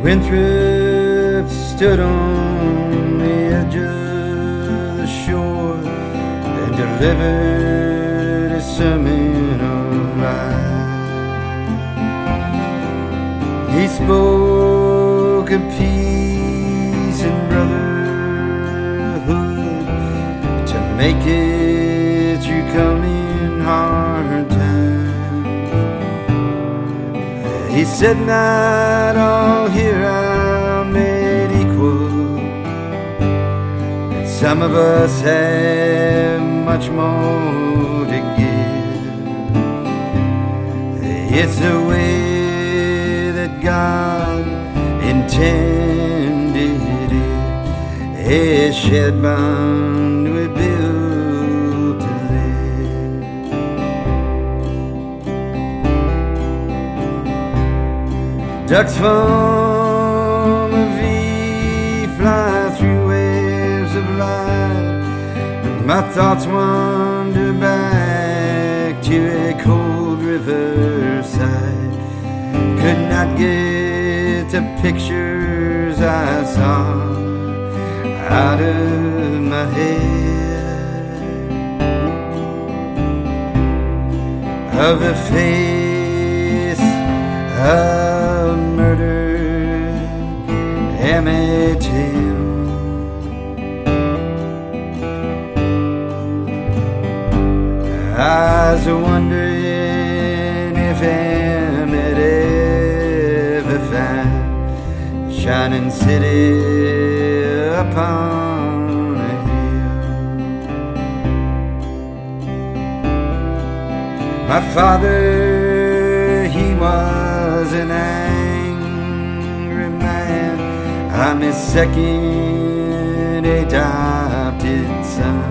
Winthrop stood on the edge of the shore and delivered a sermon of life. He spoke of peace and brotherhood to make it through coming hard times. He said not all here are made equal, and some of us have much more to give. It's the way that God intended it, a shed bond we built to live. Ducks form a V, fly through waves of light. My thoughts wander back to a cold riverside. Could not get the pictures I saw out of my head of the face of murder, Emmett Till. I was wondering if Emmett ever found shining city upon a hill. My father, he was an angry man. I'm his second adopted son.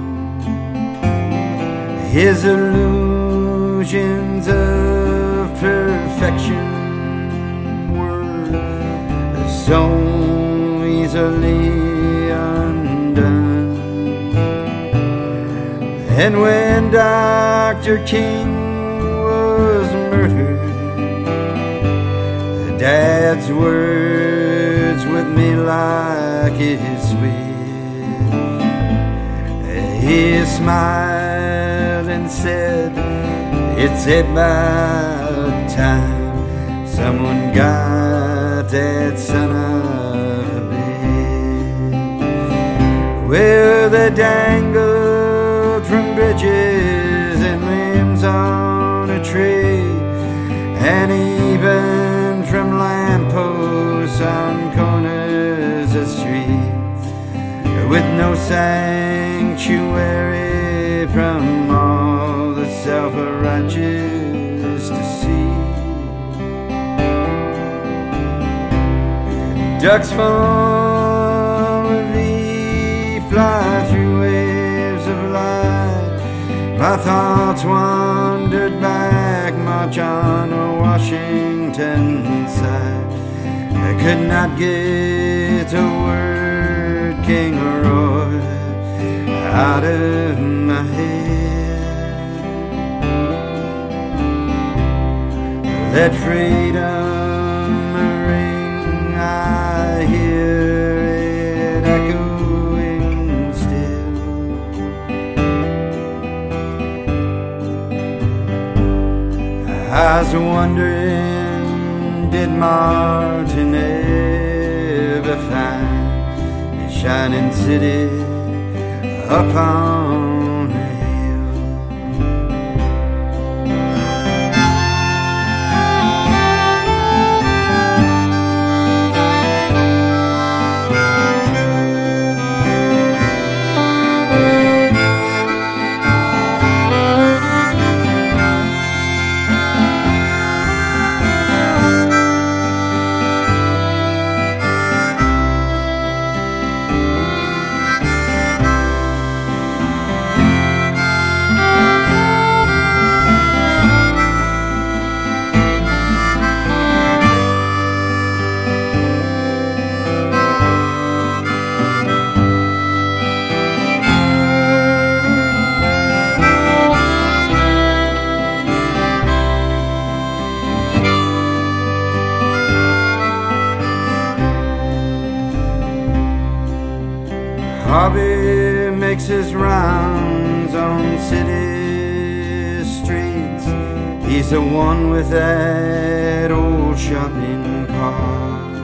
His illusions of perfection were so easily undone. And when Dr. King was murdered, Dad's words with me like his sweet. He smiled and said, it's about time someone got that son of a bitch. Well, they dangled from bridges and limbs on a tree, and even from lampposts on corners of streets, with no sanctuary from all the self-righteous to see. Ducks form a V, fly through waves of light. My thoughts wandered back, march on a Washington side. I could not get a word, King Roy, out of my head. Let freedom ring, I hear it echoing still. I was wondering, did Martin ever find a shining city upon a hill? makes his rounds on city streets. He's the one with that old shopping cart.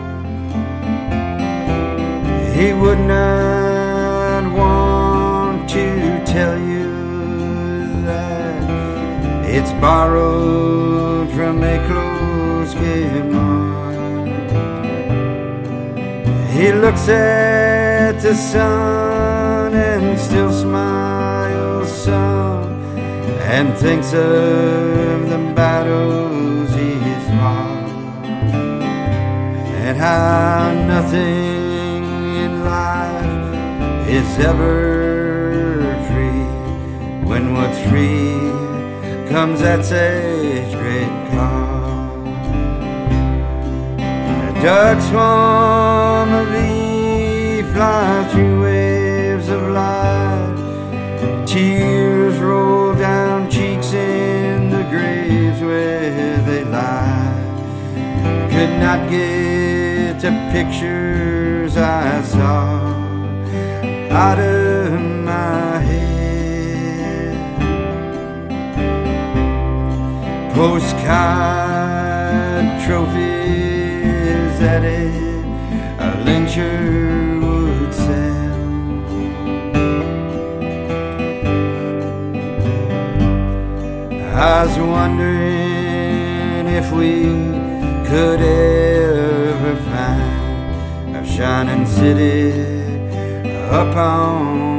He would not want to tell you that it's borrowed from a clothes Kmart. He looks at the sun and still smiles some, and thinks of the battles he's fought, and how nothing in life is ever free, when what's free comes at such great cost. A dark swarm of bees fly through waves of light. Tears roll down cheeks in the graves where they lie. Could not get the pictures I saw out of my head. Postcard trophies that a lyncher would sell. I was wondering if we could ever find a shining city up on